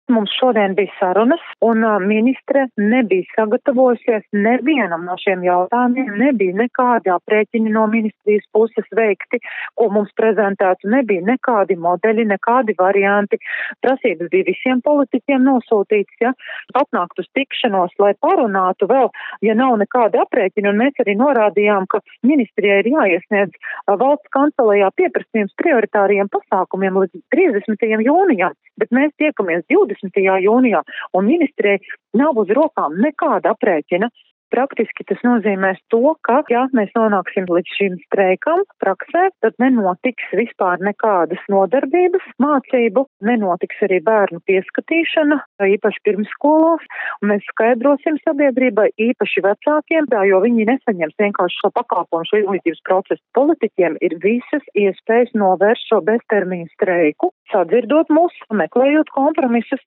Mums šodien bija sarunas, un ministre nebija sagatavojusies nevienam no šiem jautājumiem, nebija nekādi aprēķini no ministrijas puses veikti, ko mums prezentētu, nebija nekādi modeļi, nekādi varianti. Prasības bija visiem politiķiem nosūtīts, ja, atnākt uz tikšanos, lai parunātu vēl, ja nav nekādi aprēķini, un mēs arī norādījām, ka ministrijai ir jāiesniedz valsts kancelējā pieprasījums prioritāriem pasākumiem līdz 30. jūnijam, bet mēs tiekamies 20. jūnijā, un ministrijai nav uz rokām nekāda aprēķina. Praktiski tas nozīmēs to, ka, ja mēs nonāksim līdz šīm streikam praksē, tad nenotiks vispār nekādas nodarbības, mācību, nenotiks arī bērnu pieskatīšana, īpaši pirmskolās, un mēs skaidrosim sabiedrībai, īpaši vecākiem, jo viņi nesaņems vienkārši šo pakalpojumu, šo izglītības procesu. Politiķiem ir visas iespējas novērst šo beztermiņu streiku, sadzirdot mūs, meklējot kompromisus.